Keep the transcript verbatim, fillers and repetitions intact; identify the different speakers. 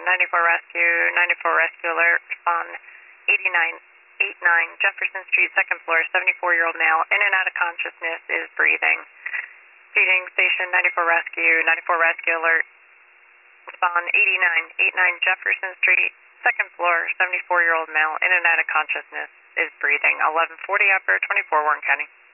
Speaker 1: ninety-four Rescue, ninety-four Rescue Alert, respond eighty-nine eighty-nine Jefferson Street, second floor, seventy-four-year-old male, in and out of consciousness, is breathing. Feeding station ninety-four Rescue, ninety-four Rescue Alert, respond eighty-nine eighty-nine Jefferson Street, second floor, seventy-four-year-old male, in and out of consciousness, is breathing. eleven forty after twenty-four, Warren County.